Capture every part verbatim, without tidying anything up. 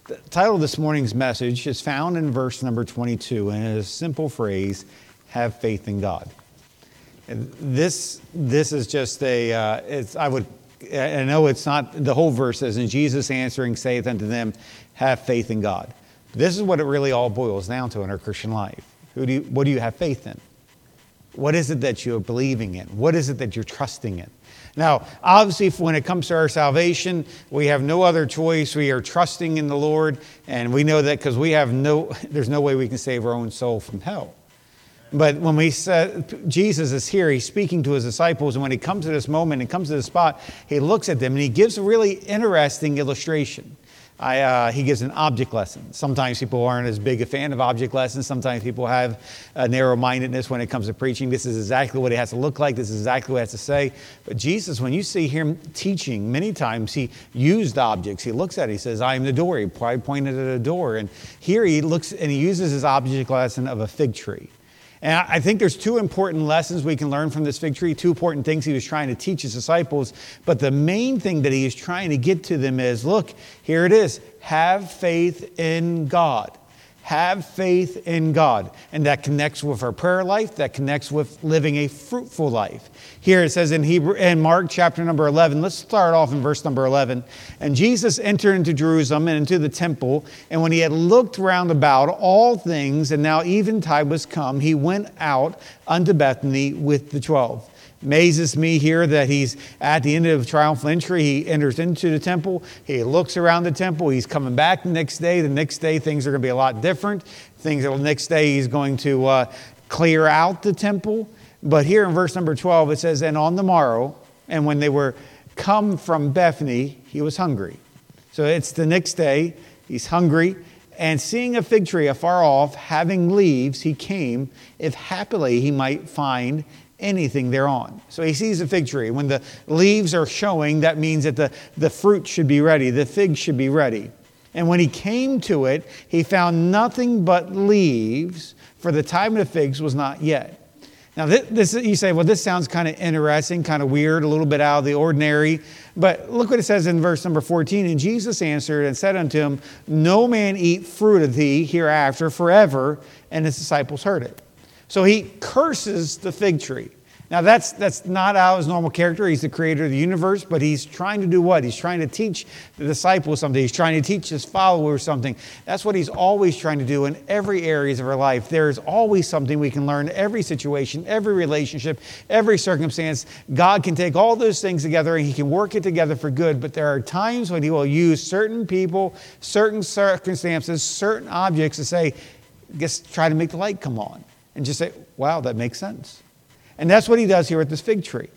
The title of this morning's message is found in verse number twenty-two, and it is a simple phrase, have faith in God. And this this is just a, uh, it's, I would, I know it's not, the whole verse says, and Jesus answering saith unto them, have faith in God. This is what it really all boils down to in our Christian life. Who do you, what do you have faith in? What is it that you're believing in? What is it that you're trusting in? Now, obviously, when it comes to our salvation, we have no other choice. We are trusting in the Lord, and we know that because we have no, there's no way we can save our own soul from hell. But when we said, Jesus is here, he's speaking to his disciples, and when he comes to this moment, he comes to this spot, he looks at them, and he gives a really interesting illustration. I, uh, he gives an object lesson. Sometimes people aren't as big a fan of object lessons. Sometimes people have a narrow-mindedness when it comes to preaching. This is exactly what it has to look like. This is exactly what it has to say. But Jesus, when you see him teaching, many times he used objects. He looks at it. He says, I am the door. He probably pointed at a door. And here he looks and he uses his object lesson of a fig tree. And I think there's two important lessons we can learn from this fig tree, two important things he was trying to teach his disciples. But the main thing that he is trying to get to them is, look, here it is. Have faith in God. Have faith in God. And that connects with our prayer life. That connects with living a fruitful life. Here it says in Hebrew, in Mark chapter number eleven, let's start off in verse number eleven. And Jesus entered into Jerusalem and into the temple. And when he had looked round about all things, and now eventide was come, he went out unto Bethany with the twelve. Amazes me here that he's at the end of the triumphal entry. He enters into the temple. He looks around the temple. He's coming back the next day. The next day, things are going to be a lot different. Things the next day, he's going to uh, clear out the temple. But here in verse number twelve, it says, and on the morrow, and when they were come from Bethany, he was hungry. So it's the next day. He's hungry. And seeing a fig tree afar off, having leaves, he came, if happily he might find anything thereon. So he sees a fig tree. When the leaves are showing, that means that the, the fruit should be ready. The fig should be ready. And when he came to it, he found nothing but leaves, for the time of the figs was not yet. Now, this, this you say, well, this sounds kind of interesting, kind of weird, a little bit out of the ordinary. But look what it says in verse number fourteen. And Jesus answered and said unto him, no man eat fruit of thee hereafter forever. And his disciples heard it. So he curses the fig tree. Now that's that's not out of his normal character. He's the creator of the universe, but he's trying to do what? He's trying to teach the disciples something. He's trying to teach his followers something. That's what he's always trying to do in every areas of our life. There's always something we can learn, every situation, every relationship, every circumstance. God can take all those things together and he can work it together for good, but there are times when he will use certain people, certain circumstances, certain objects to say, just try to make the light come on. And just say, wow, that makes sense. And that's what he does here with this fig tree.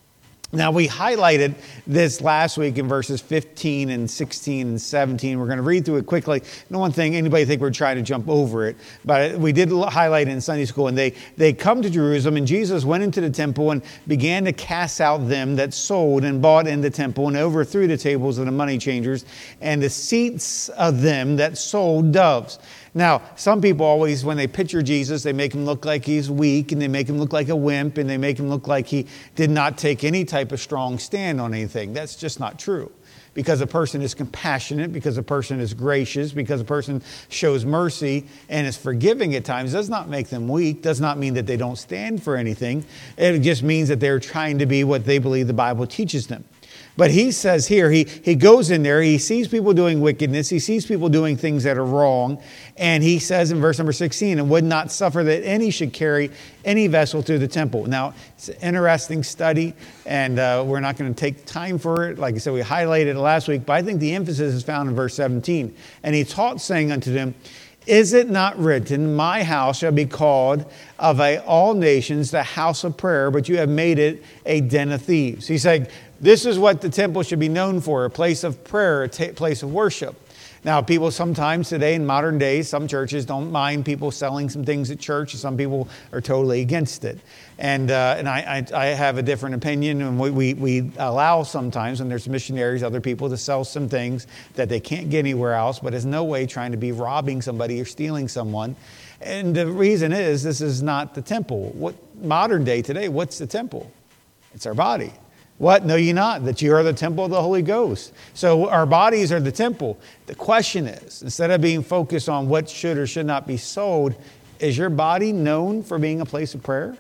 Now, we highlighted this last week in verses fifteen and sixteen and seventeen. We're going to read through it quickly. No one thing, anybody think we're trying to jump over it. But we did highlight it in Sunday school. And they, they come to Jerusalem, and Jesus went into the temple and began to cast out them that sold and bought in the temple, and overthrew the tables of the money changers and the seats of them that sold doves. Now, some people always, when they picture Jesus, they make him look like he's weak, and they make him look like a wimp, and they make him look like he did not take any type of strong stand on anything. That's just not true. Because a person is compassionate, because a person is gracious, because a person shows mercy and is forgiving at times, does not make them weak, does not mean that they don't stand for anything. It just means that they're trying to be what they believe the Bible teaches them. But he says here, he, he goes in there, he sees people doing wickedness, he sees people doing things that are wrong, and he says in verse number sixteen, and would not suffer that any should carry any vessel through the temple. Now, it's an interesting study, and uh, we're not going to take time for it. Like I said, we highlighted it last week, but I think the emphasis is found in verse seventeen. And he taught, saying unto them, is it not written, my house shall be called of a, all nations the house of prayer, but you have made it a den of thieves. He's saying, this is what the temple should be known for, a place of prayer, a ta- place of worship. Now, people sometimes today in modern days, some churches don't mind people selling some things at church. Some people are totally against it. And uh, and I, I I have a different opinion. And we, we, we allow sometimes when there's missionaries, other people to sell some things that they can't get anywhere else, but is no way trying to be robbing somebody or stealing someone. And the reason is this is not the temple. What modern day today, what's the temple? It's our body. What? Know ye not that you are the temple of the Holy Ghost? So our bodies are the temple. The question is, instead of being focused on what should or should not be sold, is your body known for being a place of prayer?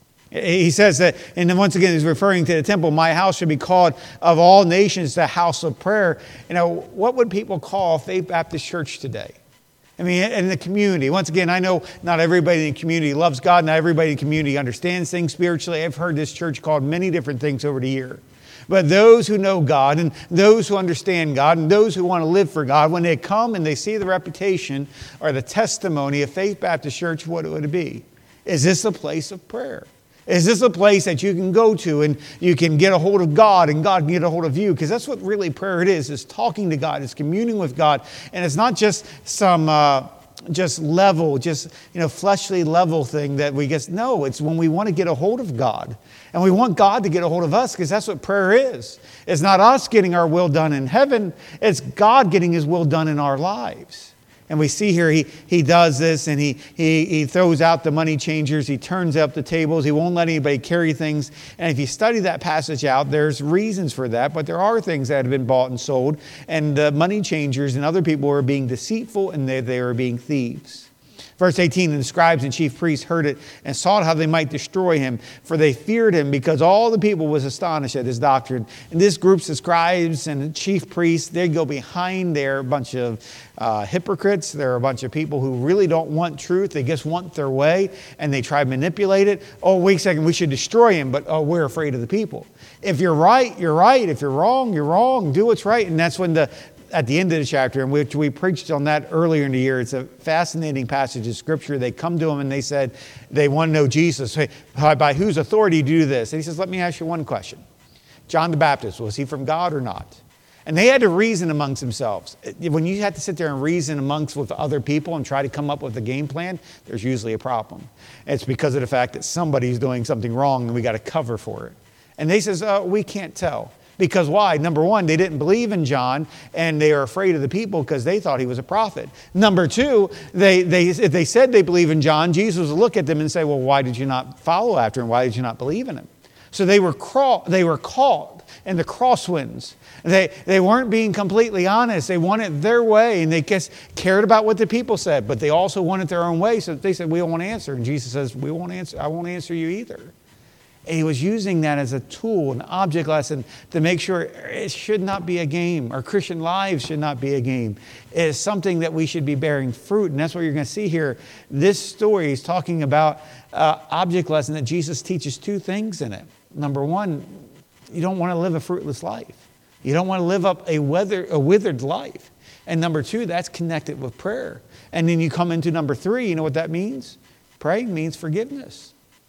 He says that, and then once again, he's referring to the temple. My house should be called of all nations the house of prayer. You know, what would people call Faith Baptist Church today? I mean, in the community. Once again, I know not everybody in the community loves God. Not everybody in the community understands things spiritually. I've heard this church called many different things over the year. But those who know God and those who understand God and those who want to live for God, when they come and they see the reputation or the testimony of Faith Baptist Church, what would it be? Is this a place of prayer? Is this a place that you can go to and you can get a hold of God and God can get a hold of you? Because that's what really prayer it is, is talking to God, it's communing with God. And it's not just some uh, just level, just, you know, fleshly level thing that we get. No, it's when we want to get a hold of God. And we want God to get a hold of us, because that's what prayer is. It's not us getting our will done in heaven. It's God getting His will done in our lives. And we see here he, he does this, and he, he, he throws out the money changers. He turns up the tables. He won't let anybody carry things. And if you study that passage out, there's reasons for that. But there are things that have been bought and sold. And the money changers and other people were being deceitful, and they, they were being thieves. Verse eighteen, and the scribes and chief priests heard it and sought how they might destroy him, for they feared him, because all the people was astonished at his doctrine. And this group of scribes and chief priests, they go behind. They're a bunch of uh, hypocrites. They're a bunch of people who really don't want truth. They just want their way, and they try to manipulate it. Oh, wait a second, we should destroy him, but oh, we're afraid of the people. If you're right, you're right. If you're wrong, you're wrong. Do what's right. And that's when the at the end of the chapter, in which we preached on that earlier in the year. It's a fascinating passage of Scripture. They come to him and they said, they want to know Jesus. Hey, by whose authority do you do this? And he says, let me ask you one question. John the Baptist, was he from God or not? And they had to reason amongst themselves. When you have to sit there and reason amongst with other people and try to come up with a game plan, there's usually a problem. It's because of the fact that somebody's doing something wrong and we got to cover for it. And they says, oh, we can't tell. Because why? Number one, they didn't believe in John, and they are afraid of the people because they thought he was a prophet. Number two, they, they, if they said they believe in John, Jesus would look at them and say, well, why did you not follow after him? Why did you not believe in him? So they were, craw- they were caught in the crosswinds. They, they weren't being completely honest. They wanted their way, and they just cared about what the people said, but they also wanted their own way. So they said, we don't want to answer. And Jesus says, we won't answer. I won't answer you either. And he was using that as a tool, an object lesson, to make sure it should not be a game. Our Christian lives should not be a game. It is something that we should be bearing fruit. And that's what you're going to see here. This story is talking about uh, object lesson that Jesus teaches two things in it. Number one, you don't want to live a fruitless life. You don't want to live up a, weather, a withered life. And number two, that's connected with prayer. And then you come into number three, you know what that means? Praying means forgiveness.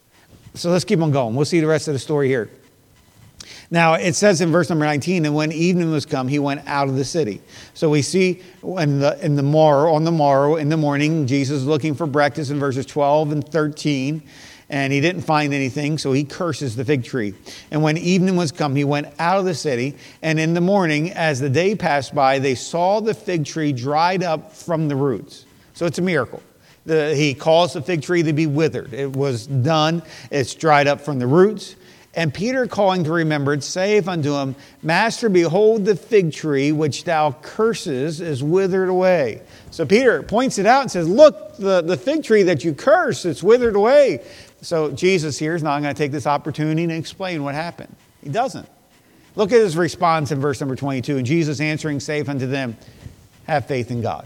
So let's keep on going. We'll see the rest of the story here. Now, it says in verse number nineteen, and when evening was come, he went out of the city. So we see in the, in the morrow, on the morrow, in the morning, Jesus is looking for breakfast in verses twelve and thirteen. And he didn't find anything, so he curses the fig tree. And when evening was come, he went out of the city. And in the morning, as the day passed by, they saw the fig tree dried up from the roots. So it's a miracle. The, he caused the fig tree to be withered. It was done. It's dried up from the roots. And Peter, calling to remembrance, saith unto him, Master, behold, the fig tree which thou curses is withered away. So Peter points it out and says, look, the, the fig tree that you curse, it's withered away. So Jesus here is now going to take this opportunity and explain what happened. He doesn't. Look at his response in verse number twenty-two. And Jesus answering saith unto them, have faith in God.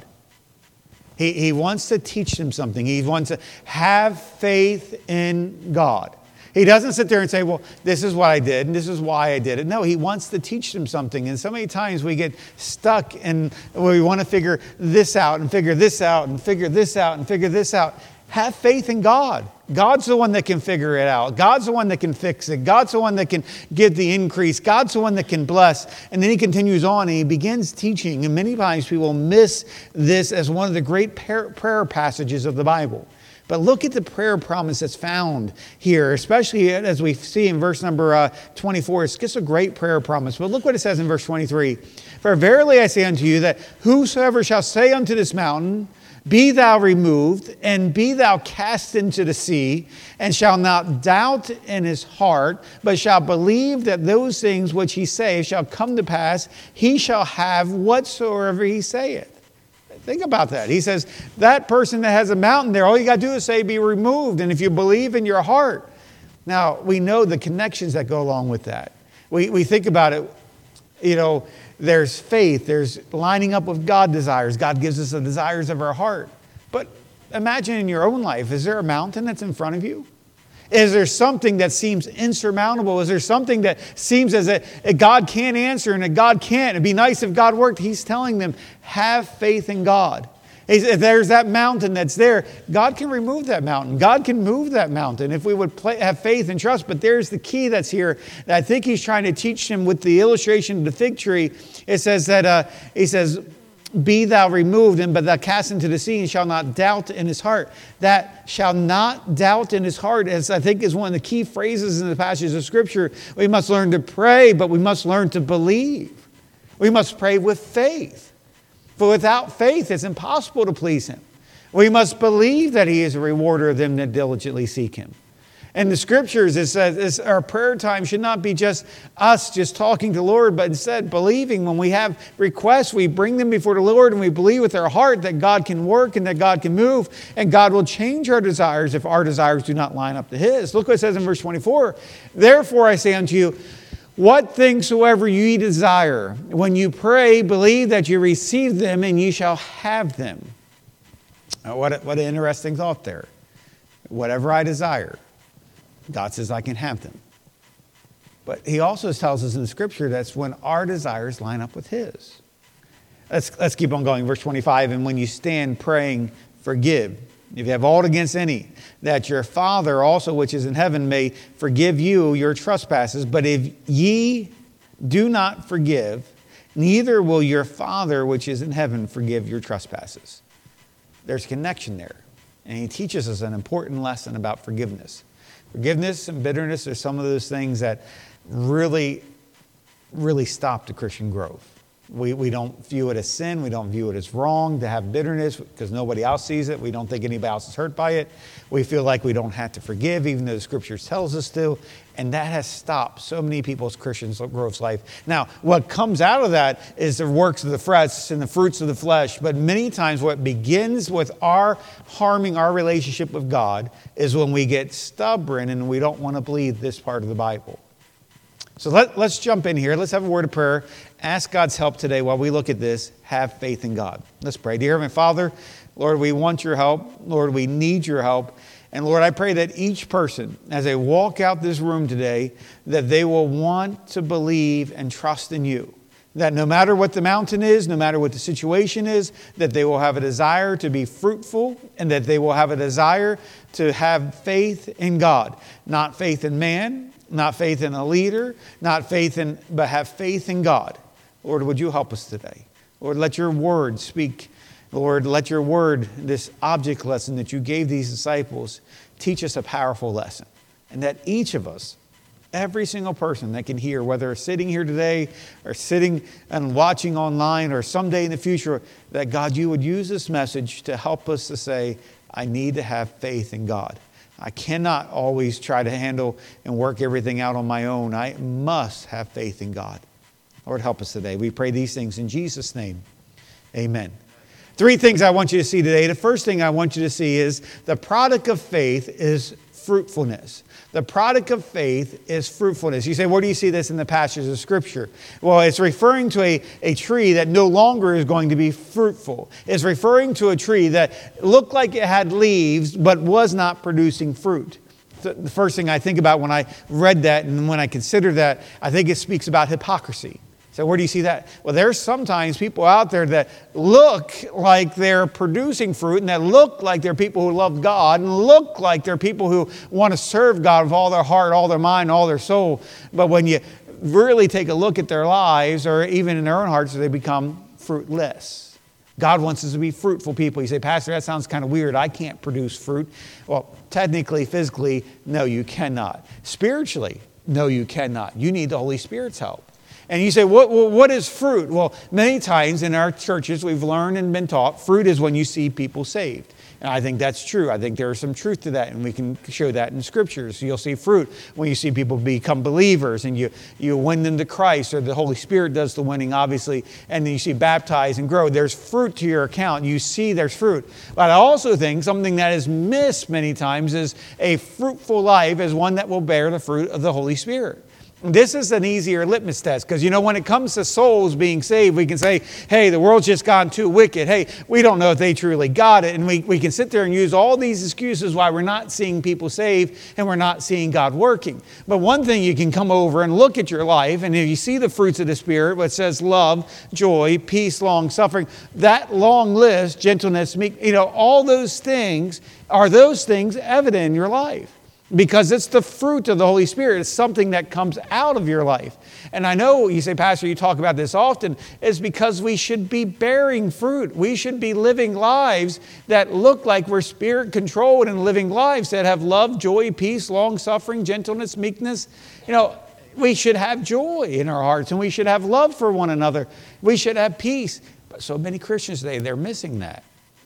He, he wants to teach them something. He wants to have faith in God. He doesn't sit there and say, well, this is what I did and this is why I did it. No, he wants to teach them something. And so many times we get stuck in where we want to figure this out and figure this out and figure this out and figure this out. Have faith in God. God's the one that can figure it out. God's the one that can fix it. God's the one that can give the increase. God's the one that can bless. And then he continues on and he begins teaching. And many times people miss this as one of the great prayer passages of the Bible. But look at the prayer promise that's found here, especially as we see in verse number uh, twenty-four. It's just a great prayer promise. But look what it says in verse twenty-three. For verily I say unto you that whosoever shall say unto this mountain, Be thou removed, and be thou cast into the sea, and shall not doubt in his heart, but shall believe that those things which he saith shall come to pass, he shall have whatsoever he saith. Think about that. He says, that person that has a mountain there, all you got to do is say, be removed. And if you believe in your heart. Now, we know the connections that go along with that. We, we think about it, you know, there's faith, there's lining up with God desires. God gives us the desires of our heart. But imagine in your own life, is there a mountain that's in front of you? Is there something that seems insurmountable? Is there something that seems as if God can't answer and that God can't? It'd be nice if God worked. He's telling them, have faith in God. If there's that mountain that's there, God can remove that mountain. God can move that mountain if we would play, have faith and trust. But there's the key that's here that I think he's trying to teach them with the illustration of the fig tree. It says that, uh, he says, be thou removed, and but thou cast into the sea, and shall not doubt in his heart. That shall not doubt in his heart, as I think is one of the key phrases in the passage of Scripture. We must learn to pray, but we must learn to believe. We must pray with faith. For without faith, it's impossible to please him. We must believe that he is a rewarder of them that diligently seek him. And the Scriptures, it says it's, our prayer time should not be just us just talking to the Lord, but instead believing. When we have requests, we bring them before the Lord and we believe with our heart that God can work and that God can move and God will change our desires if our desires do not line up to his. Look what it says in verse twenty-four. Therefore I say unto you, what things soever ye desire, when you pray, believe that you receive them and ye shall have them. Now, what, what an interesting thought there. Whatever I desire, God says I can have them. But he also tells us in the Scripture that's when our desires line up with his. Let's, let's keep on going. Verse twenty-five, and when you stand praying, forgive. If you have aught against any, that your Father also which is in heaven may forgive you your trespasses. But if ye do not forgive, neither will your Father which is in heaven forgive your trespasses. There's a connection there. And he teaches us an important lesson about forgiveness. Forgiveness and bitterness are some of those things that really, really stop the Christian growth. We, we don't view it as sin. We don't view it as wrong to have bitterness because nobody else sees it. We don't think anybody else is hurt by it. We feel like we don't have to forgive even though the Scripture tells us to. And that has stopped so many people's Christian growth life. Now, what comes out of that is the works of the flesh and the fruits of the flesh. But many times what begins with our harming our relationship with God is when we get stubborn and we don't want to believe this part of the Bible. So let, let's jump in here. Let's have a word of prayer. Ask God's help today while we look at this. Have faith in God. Let's pray. Dear Heavenly Father, Lord, we want your help. Lord, we need your help. And Lord, I pray that each person, as they walk out this room today, that they will want to believe and trust in you. That no matter what the mountain is, no matter what the situation is, that they will have a desire to be fruitful and that they will have a desire to have faith in God. Not faith in man, not faith in a leader, not faith in, but have faith in God. Lord, would you help us today? Lord, let your word speak. Lord, let your word, this object lesson that you gave these disciples, teach us a powerful lesson. And that each of us, every single person that can hear, whether sitting here today or sitting and watching online or someday in the future, that God, you would use this message to help us to say, I need to have faith in God. I cannot always try to handle and work everything out on my own. I must have faith in God. Lord, help us today. We pray these things in Jesus' name. Amen. Three things I want you to see today. The first thing I want you to see is the product of faith is fruitfulness. The product of faith is fruitfulness. You say, where do you see this in the passages of Scripture? Well, it's referring to a, a tree that no longer is going to be fruitful. It's referring to a tree that looked like it had leaves but was not producing fruit. The first thing I think about when I read that and when I consider that, I think it speaks about hypocrisy. So where do you see that? Well, there's sometimes people out there that look like they're producing fruit and that look like they're people who love God and look like they're people who want to serve God with all their heart, all their mind, all their soul. But when you really take a look at their lives or even in their own hearts, they become fruitless. God wants us to be fruitful people. You say, Pastor, that sounds kind of weird. I can't produce fruit. Well, technically, physically, no, you cannot. Spiritually, no, you cannot. You need the Holy Spirit's help. And you say, what, what is fruit? Well, many times in our churches, we've learned and been taught fruit is when you see people saved. And I think that's true. I think there is some truth to that, and we can show that in Scriptures. So you'll see fruit when you see people become believers, and you, you win them to Christ, or the Holy Spirit does the winning, obviously, and then you see baptize and grow. There's fruit to your account. You see there's fruit. But I also think something that is missed many times is a fruitful life is one that will bear the fruit of the Holy Spirit. This is an easier litmus test because, you know, when it comes to souls being saved, we can say, hey, the world's just gone too wicked. Hey, we don't know if they truly got it. And we, we can sit there and use all these excuses why we're not seeing people saved and we're not seeing God working. But one thing, you can come over and look at your life, and if you see the fruits of the Spirit, which says love, joy, peace, long suffering, that long list, gentleness, meek, you know, all those things, are those things evident in your life? Because it's the fruit of the Holy Spirit. It's something that comes out of your life. And I know you say, Pastor, you talk about this often. It's because we should be bearing fruit. We should be living lives that look like we're Spirit controlled, and living lives that have love, joy, peace, long suffering, gentleness, meekness. You know, we should have joy in our hearts, and we should have love for one another. We should have peace. But so many Christians today, they're missing that.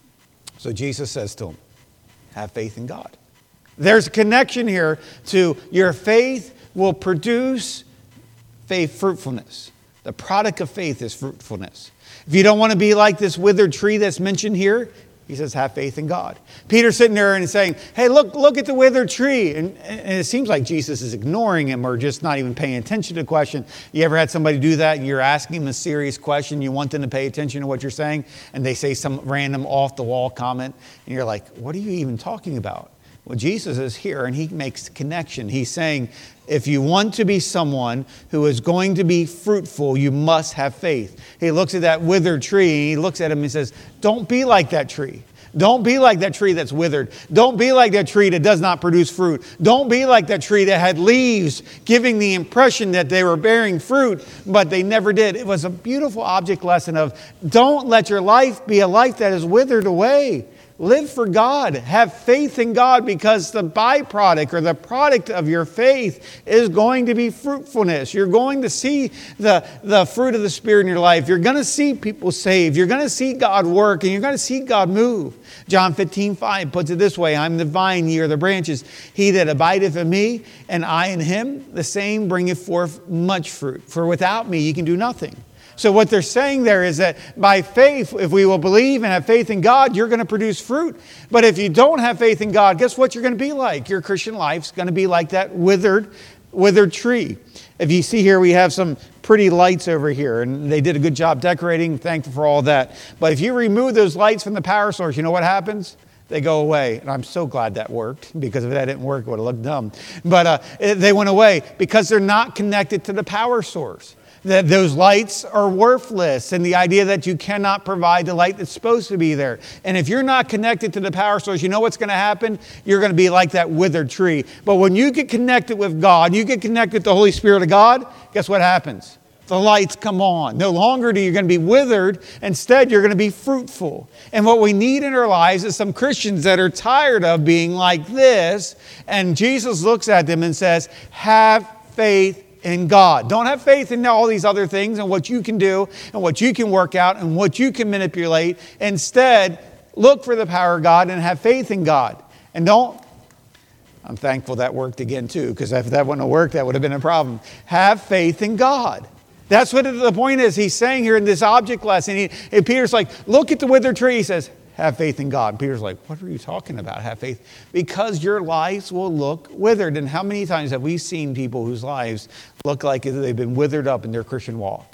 So Jesus says to them, have faith in God. There's a connection here to your faith will produce faith fruitfulness. The product of faith is fruitfulness. If you don't want to be like this withered tree that's mentioned here, he says, have faith in God. Peter's sitting there and saying, hey, look, look at the withered tree. And, and it seems like Jesus is ignoring him or just not even paying attention to the question. You ever had somebody do that and you're asking them a serious question, you want them to pay attention to what you're saying, and they say some random off-the-wall comment, and you're like, what are you even talking about? Well, Jesus is here, and he makes the connection. He's saying, if you want to be someone who is going to be fruitful, you must have faith. He looks at that withered tree, and he looks at him and says, don't be like that tree. Don't be like that tree that's withered. Don't be like that tree that does not produce fruit. Don't be like that tree that had leaves, giving the impression that they were bearing fruit, but they never did. It was a beautiful object lesson of, don't let your life be a life that is withered away. Live for God. Have faith in God, because the byproduct or the product of your faith is going to be fruitfulness. You're going to see the, the fruit of the Spirit in your life. You're going to see people saved. You're going to see God work, and you're going to see God move. John fifteen five puts it this way, I'm the vine, ye are the branches. He that abideth in me, and I in him, the same bringeth forth much fruit. For without me ye can do nothing. So what they're saying there is that by faith, if we will believe and have faith in God, you're going to produce fruit. But if you don't have faith in God, guess what you're going to be like? Your Christian life's going to be like that withered, withered tree. If you see here, we have some pretty lights over here, and they did a good job decorating. Thankful for all that. But if you remove those lights from the power source, you know what happens? They go away. And I'm so glad that worked, because if that didn't work, it would have looked dumb. But uh, they went away because they're not connected to the power source. That those lights are worthless, and the idea that you cannot provide the light that's supposed to be there. And if you're not connected to the power source, you know what's going to happen? You're going to be like that withered tree. But when you get connected with God, you get connected with the Holy Spirit of God, guess what happens? The lights come on. No longer are you going to be withered. Instead, you're going to be fruitful. And what we need in our lives is some Christians that are tired of being like this. And Jesus looks at them and says, have faith in God. Don't have faith in all these other things and what you can do and what you can work out and what you can manipulate. Instead, look for the power of God and have faith in God. And don't, I'm thankful that worked again too, because if that wouldn't have worked, that would have been a problem. Have faith in God. That's what the point is. He's saying here in this object lesson, he, and Peter's like, look at the withered tree. He says, have faith in God. Peter's like, what are you talking about? Have faith. Because your lives will look withered. And how many times have we seen people whose lives look like they've been withered up in their Christian walk?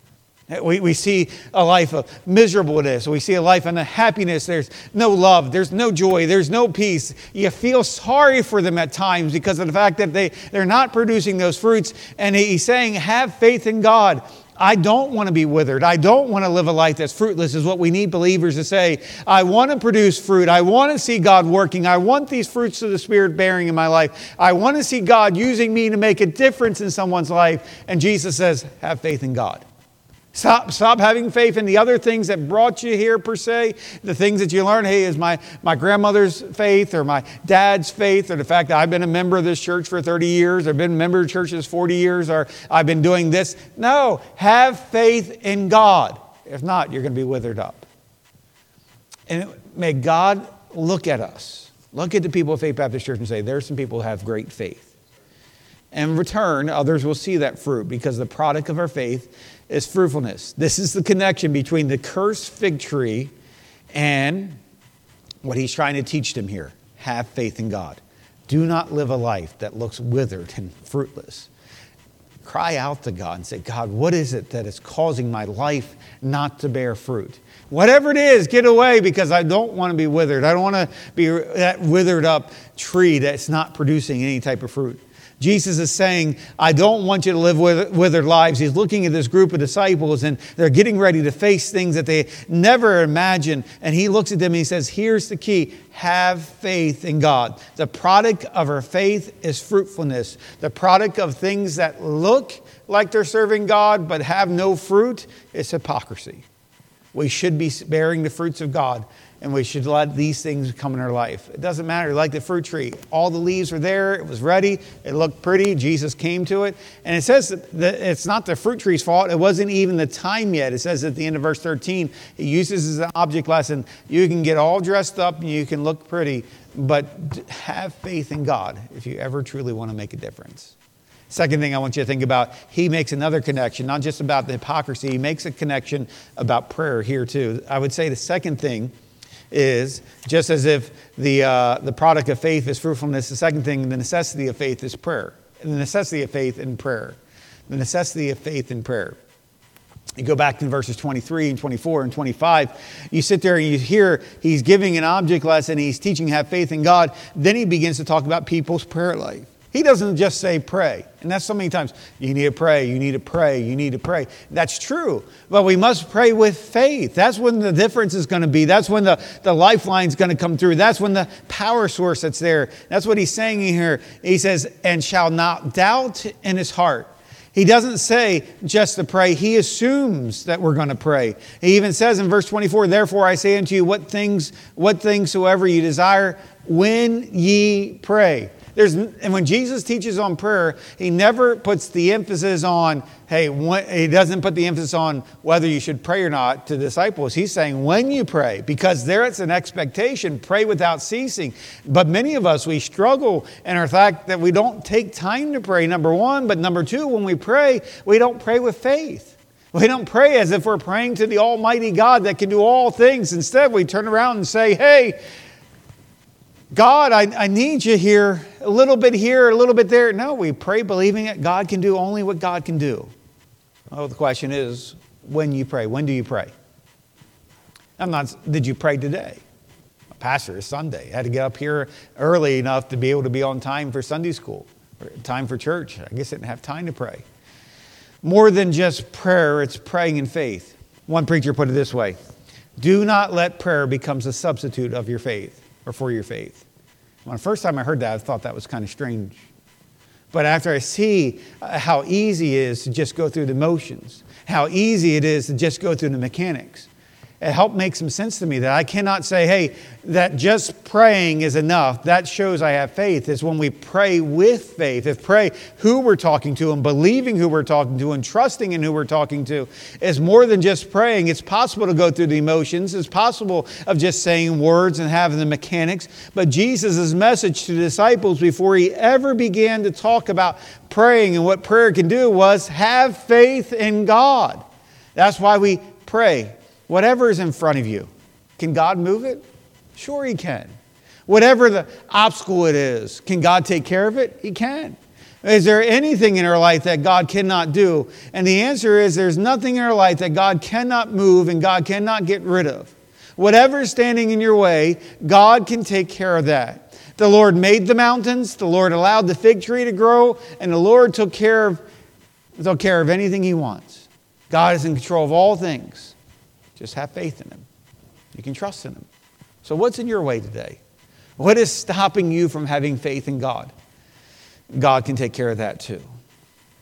We, we see a life of miserableness. We see a life of unhappiness. There's no love. There's no joy. There's no peace. You feel sorry for them at times because of the fact that they, they're not producing those fruits. And he's saying, have faith in God. I don't want to be withered. I don't want to live a life that's fruitless, is what we need believers to say. I want to produce fruit. I want to see God working. I want these fruits of the Spirit bearing in my life. I want to see God using me to make a difference in someone's life. And Jesus says, have faith in God. Stop, stop having faith in the other things that brought you here, per se. The things that you learn, hey, is my, my grandmother's faith or my dad's faith, or the fact that I've been a member of this church for thirty years, or been a member of churches forty years, or I've been doing this. No, have faith in God. If not, you're going to be withered up. And may God look at us. Look at the people of Faith Baptist Church and say, there's some people who have great faith. And in return, others will see that fruit, because the product of our faith is fruitfulness. This is the connection between the cursed fig tree and what he's trying to teach them here. Have faith in God. Do not live a life that looks withered and fruitless. Cry out to God and say, God, what is it that is causing my life not to bear fruit? Whatever it is, get away, because I don't want to be withered. I don't want to be that withered up tree that's not producing any type of fruit. Jesus is saying, I don't want you to live withered lives. He's looking at this group of disciples, and they're getting ready to face things that they never imagined. And he looks at them and he says, here's the key. Have faith in God. The product of our faith is fruitfulness. The product of things that look like they're serving God but have no fruit is hypocrisy. We should be bearing the fruits of God, and we should let these things come in our life. It doesn't matter. Like the fruit tree, all the leaves were there. It was ready. It looked pretty. Jesus came to it. And it says that it's not the fruit tree's fault. It wasn't even the time yet. It says at the end of verse thirteen, he uses as an object lesson, you can get all dressed up and you can look pretty, but have faith in God if you ever truly want to make a difference. Second thing I want you to think about, he makes another connection, not just about the hypocrisy. He makes a connection about prayer here too. I would say the second thing is, just as if the uh, the product of faith is fruitfulness, the second thing, the necessity of faith is prayer. The necessity of faith in prayer. The necessity of faith in prayer. You go back to verses twenty-three and twenty-four and twenty-five. You sit there and you hear he's giving an object lesson. He's teaching have faith in God. Then he begins to talk about people's prayer life. He doesn't just say pray. And that's so many times, you need to pray, you need to pray, you need to pray. That's true. But we must pray with faith. That's when the difference is going to be. That's when the, the lifeline is going to come through. That's when the power source that's there. That's what he's saying here. He says, and shall not doubt in his heart. He doesn't say just to pray. He assumes that we're going to pray. He even says in verse twenty-four, therefore I say unto you, what things, what things soever you desire, when ye pray. There's, and when Jesus teaches on prayer, he never puts the emphasis on, hey, when, he doesn't put the emphasis on whether you should pray or not to disciples. He's saying when you pray, because there it's an expectation, pray without ceasing. But many of us, we struggle in our fact that we don't take time to pray, number one. But number two, when we pray, we don't pray with faith. We don't pray as if we're praying to the Almighty God that can do all things. Instead, we turn around and say, hey, God, I, I need you here, a little bit here, a little bit there. No, we pray believing that God can do only what God can do. Well, the question is, when you pray, when do you pray? I'm not, did you pray today? A pastor, it's Sunday. I had to get up here early enough to be able to be on time for Sunday school, or time for church. I guess I didn't have time to pray. More than just prayer, it's praying in faith. One preacher put it this way, do not let prayer become a substitute of your faith. Or for your faith. When the first time I heard that, I thought that was kind of strange. But after I see how easy it is to just go through the motions, how easy it is to just go through the mechanics, it helped make some sense to me that I cannot say, hey, that just praying is enough. That shows I have faith. It's when we pray with faith. If pray who we're talking to and believing who we're talking to and trusting in who we're talking to is more than just praying. It's possible to go through the emotions. It's possible of just saying words and having the mechanics. But Jesus' message to the disciples before he ever began to talk about praying and what prayer can do was have faith in God. That's why we pray. Whatever is in front of you, can God move it? Sure He can. Whatever the obstacle it is, can God take care of it? He can. Is there anything in our life that God cannot do? And the answer is there's nothing in our life that God cannot move and God cannot get rid of. Whatever is standing in your way, God can take care of that. The Lord made the mountains, the Lord allowed the fig tree to grow, and the Lord took care of, took care of anything He wants. God is in control of all things. Just have faith in Him. You can trust in Him. So what's in your way today? What is stopping you from having faith in God? God can take care of that too.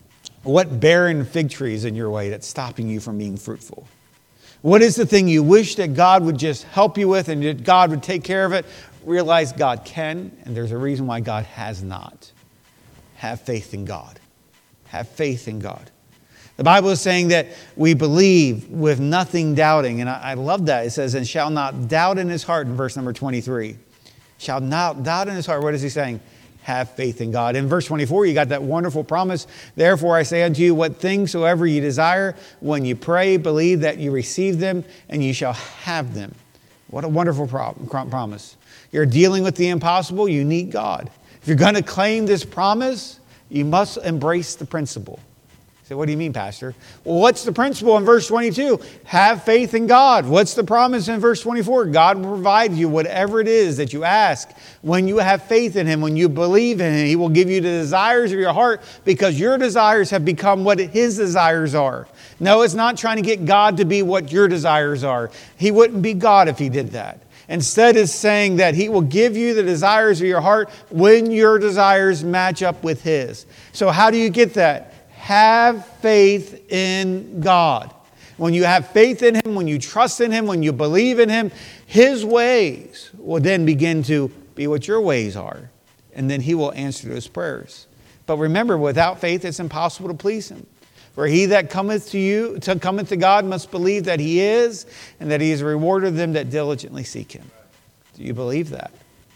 What barren fig tree is in your way that's stopping you from being fruitful? What is the thing you wish that God would just help you with and that God would take care of it? Realize God can, and there's a reason why God has not. Have faith in God. Have faith in God. The Bible is saying that we believe with nothing doubting. And I, I love that. It says, and shall not doubt in his heart in verse number twenty-three. Shall not doubt in his heart. What is he saying? Have faith in God. In verse twenty-four, you got that wonderful promise. Therefore, I say unto you, what things soever you desire, when you pray, believe that you receive them, and you shall have them. What a wonderful promise. You're dealing with the impossible, you need God. If you're going to claim this promise, you must embrace the principle. So what do you mean, Pastor? Well, what's the principle in verse twenty-two? Have faith in God. What's the promise in verse twenty-four? God will provide you whatever it is that you ask. When you have faith in Him, when you believe in Him, He will give you the desires of your heart because your desires have become what His desires are. No, it's not trying to get God to be what your desires are. He wouldn't be God if He did that. Instead, it's saying that He will give you the desires of your heart when your desires match up with His. So how do you get that? Have faith in God. When you have faith in Him, when you trust in Him, when you believe in Him, His ways will then begin to be what your ways are. And then He will answer those prayers. But remember, without faith, it's impossible to please Him. For he that cometh to you, to cometh to God must believe that He is, and that He is a rewarder of them that diligently seek Him. Do you believe that?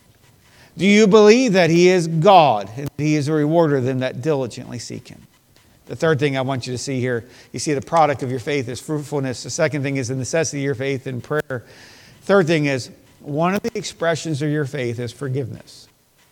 Do you believe that He is God, and He is a rewarder of them that diligently seek Him? The third thing I want you to see here, you see the product of your faith is fruitfulness. The second thing is the necessity of your faith in prayer. Third thing is, one of the expressions of your faith is forgiveness.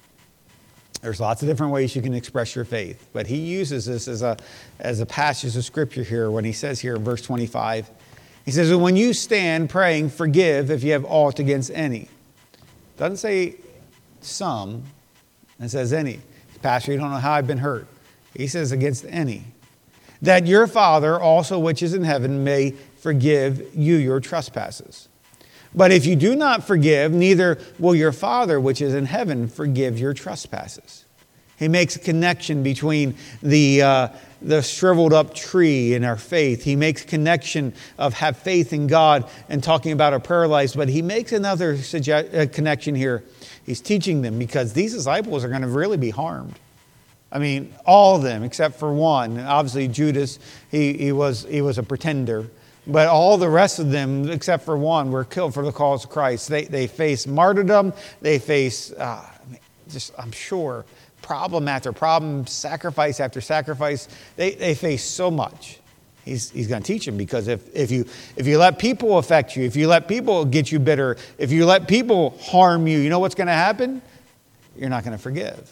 There's lots of different ways you can express your faith, but he uses this as a, as a passage of Scripture here when he says here in verse twenty-five, he says, when you stand praying, forgive if you have aught against any. Doesn't say some, it says any. Pastor, you don't know how I've been hurt. He says against any. That your Father also which is in heaven may forgive you your trespasses. But if you do not forgive, neither will your Father which is in heaven forgive your trespasses. He makes a connection between the, uh, the shriveled up tree and our faith. He makes a connection of have faith in God and talking about our prayer lives. But he makes another suggest- uh, connection here. He's teaching them because these disciples are going to really be harmed. I mean, all of them except for one. Obviously, Judas, he, he was he was a pretender. But all the rest of them, except for one, were killed for the cause of Christ. They they face martyrdom. They face, uh, just I'm sure, problem after problem, sacrifice after sacrifice. They they face so much. He's he's going to teach them because if if you if you let people affect you, if you let people get you bitter, if you let people harm you, you know what's going to happen? You're not going to forgive.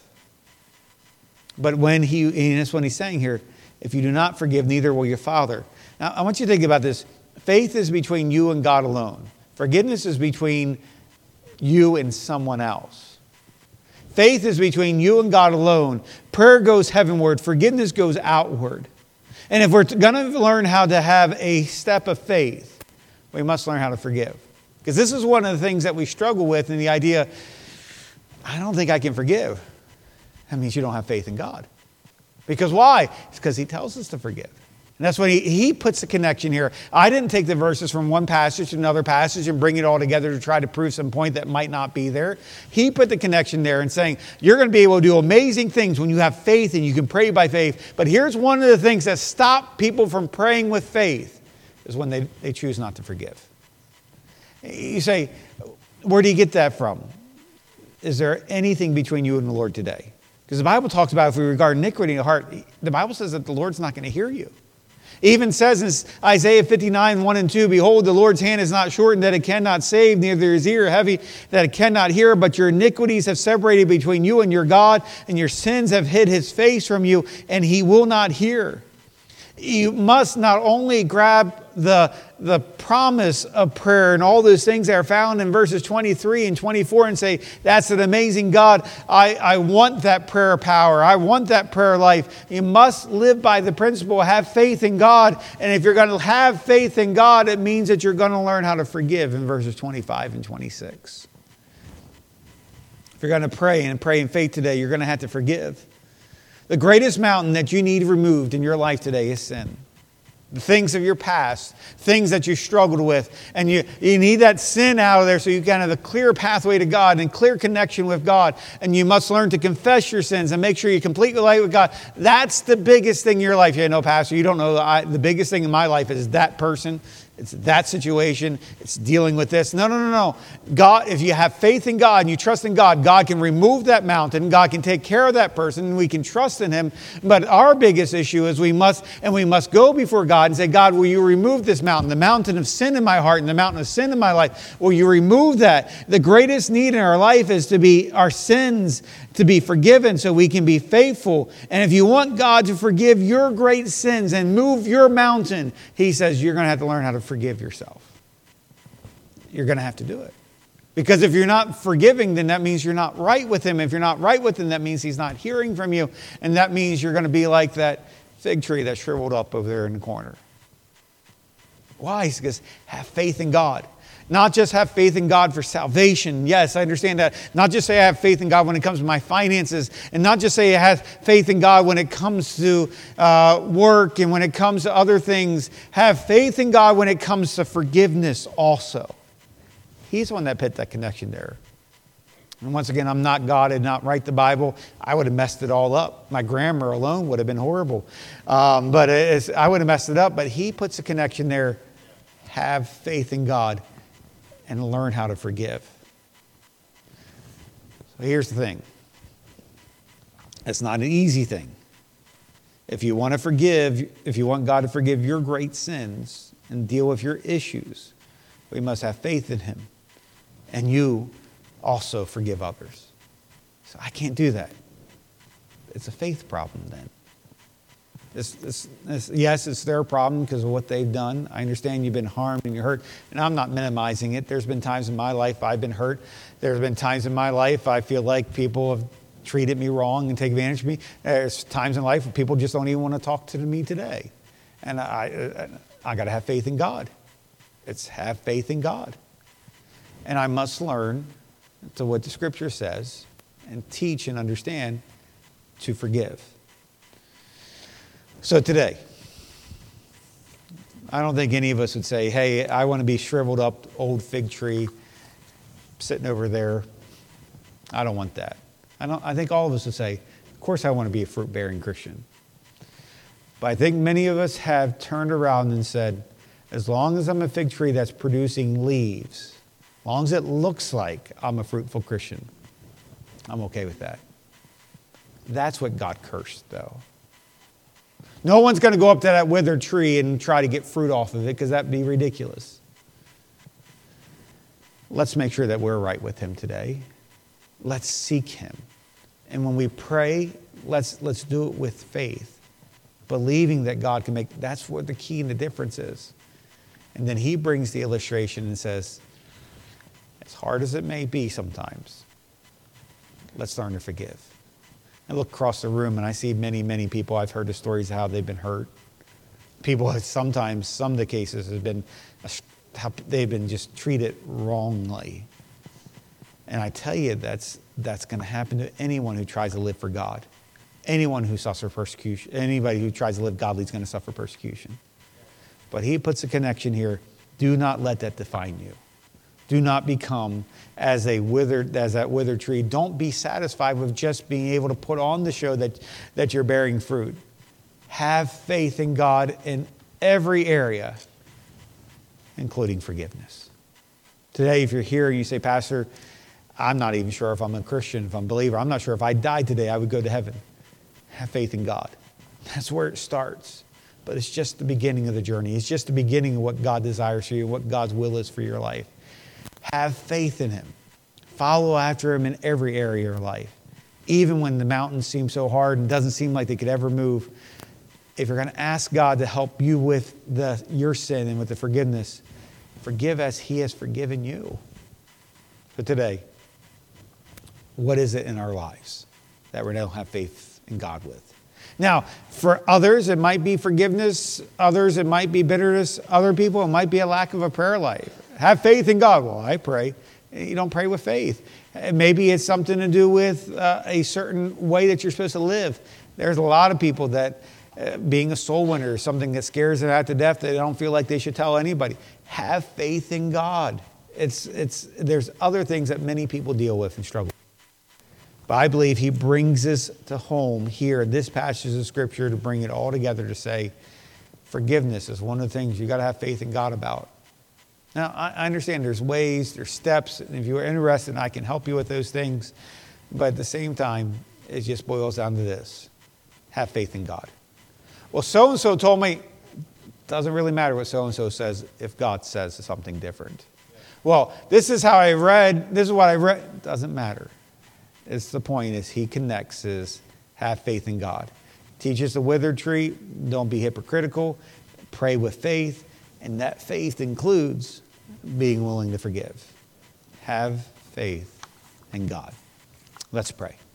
But when he, and that's what he's saying here, if you do not forgive, neither will your Father. Now, I want you to think about this. Faith is between you and God alone. Forgiveness is between you and someone else. Faith is between you and God alone. Prayer goes heavenward. Forgiveness goes outward. And if we're going to learn how to have a step of faith, we must learn how to forgive. Because this is one of the things that we struggle with in the idea, I don't think I can forgive. That means you don't have faith in God. Because why? It's because He tells us to forgive. And that's when he, he puts the connection here. I didn't take the verses from one passage to another passage and bring it all together to try to prove some point that might not be there. He put the connection there and saying, you're going to be able to do amazing things when you have faith and you can pray by faith. But here's one of the things that stop people from praying with faith is when they, they choose not to forgive. You say, where do you get that from? Is there anything between you and the Lord today? Because the Bible talks about if we regard iniquity in the heart, the Bible says that the Lord's not going to hear you. It even says in Isaiah fifty-nine, one and two, behold, the Lord's hand is not shortened that it cannot save, neither his ear heavy that it cannot hear, but your iniquities have separated between you and your God, and your sins have hid His face from you, and He will not hear. You must not only grab the, the promise of prayer and all those things that are found in verses twenty-three and twenty-four and say, that's an amazing God. I, I want that prayer power. I want that prayer life. You must live by the principle, have faith in God. And if you're going to have faith in God, it means that you're going to learn how to forgive in verses twenty-five and twenty-six. If you're going to pray and pray in faith today, you're going to have to forgive. The greatest mountain that you need removed in your life today is sin. The things of your past, things that you struggled with. And you, you need that sin out of there so you can have a clear pathway to God and clear connection with God. And you must learn to confess your sins and make sure you complete your life with God. That's the biggest thing in your life. You know, Pastor, you don't know. I, the biggest thing in my life is that person. It's that situation. It's dealing with this. No, no, no, no. God, if you have faith in God and you trust in God, God can remove that mountain. God can take care of that person and we can trust in Him. But our biggest issue is we must, and we must go before God and say, God, will you remove this mountain, the mountain of sin in my heart and the mountain of sin in my life? Will you remove that? The greatest need in our life is to be our sins to be forgiven so we can be faithful. And if you want God to forgive your great sins and move your mountain, He says you're going to have to learn how to forgive yourself. You're going to have to do it. Because if you're not forgiving, then that means you're not right with Him. If you're not right with Him, that means He's not hearing from you. And that means you're going to be like that fig tree that shriveled up over there in the corner. Why? Because have faith in God. Not just have faith in God for salvation. Yes, I understand that. Not just say I have faith in God when it comes to my finances. And not just say I have faith in God when it comes to uh, work and when it comes to other things. Have faith in God when it comes to forgiveness also. He's the one that put that connection there. And once again, I'm not God. I did not write the Bible. I would have messed it all up. My grammar alone would have been horrible. Um, but it's, I would have messed it up. But He puts a connection there. Have faith in God. And learn how to forgive. So here's the thing. It's not an easy thing. If you want to forgive, if you want God to forgive your great sins and deal with your issues, we must have faith in Him. And you also forgive others. So I can't do that. It's a faith problem then. It's, it's, it's, yes, it's their problem because of what they've done. I understand you've been harmed and you're hurt. And I'm not minimizing it. There's been times in my life I've been hurt. There's been times in my life I feel like people have treated me wrong and take advantage of me. There's times in life where people just don't even want to talk to me today. And I, I, I got to have faith in God. It's have faith in God. And I must learn to what the Scripture says and teach and understand to forgive. So today, I don't think any of us would say, hey, I want to be shriveled up old fig tree sitting over there. I don't want that. I don't. I think all of us would say, of course I want to be a fruit-bearing Christian. But I think many of us have turned around and said, as long as I'm a fig tree that's producing leaves, as long as it looks like I'm a fruitful Christian, I'm okay with that. That's what God cursed, though. No one's going to go up to that withered tree and try to get fruit off of it because that'd be ridiculous. Let's make sure that we're right with Him today. Let's seek Him. And when we pray, let's, let's do it with faith, believing that God can make, that's what the key and the difference is. And then He brings the illustration and says, as hard as it may be sometimes, let's learn to forgive. I look across the room and I see many, many people. I've heard the stories of how they've been hurt. People have sometimes, some of the cases have been, how they've been just treated wrongly. And I tell you, that's that's going to happen to anyone who tries to live for God. Anyone who suffers persecution, anybody who tries to live godly is going to suffer persecution. But He puts a connection here. Do not let that define you. Do not become as a withered, as that withered tree. Don't be satisfied with just being able to put on the show that, that you're bearing fruit. Have faith in God in every area, including forgiveness. Today, if you're here and you say, Pastor, I'm not even sure if I'm a Christian, if I'm a believer. I'm not sure if I died today, I would go to heaven. Have faith in God. That's where it starts. But it's just the beginning of the journey. It's just the beginning of what God desires for you, what God's will is for your life. Have faith in Him. Follow after Him in every area of your life. Even when the mountains seem so hard and doesn't seem like they could ever move. If you're going to ask God to help you with the, your sin and with the forgiveness, forgive as He has forgiven you. But today, what is it in our lives that we don't have faith in God with? Now, for others, it might be forgiveness. Others, it might be bitterness. Other people, it might be a lack of a prayer life. Have faith in God. Well, I pray. You don't pray with faith. Maybe it's something to do with uh, a certain way that you're supposed to live. There's a lot of people that uh, being a soul winner is something that scares them out to death. They don't feel like they should tell anybody. Have faith in God. It's, it's, there's other things that many people deal with and struggle with. But I believe he brings us to home here in this passage of Scripture to bring it all together to say, forgiveness is one of the things you got to have faith in God about. Now, I understand there's ways, there's steps, and if you're interested, I can help you with those things. But at the same time, it just boils down to this. Have faith in God. Well, so-and-so told me, doesn't really matter what so-and-so says if God says something different. Well, this is how I read, this is what I read. Doesn't matter. It's the point is he connects is have faith in God. Teaches the withered tree, don't be hypocritical, pray with faith, and that faith includes being willing to forgive. Have faith in God. Let's pray.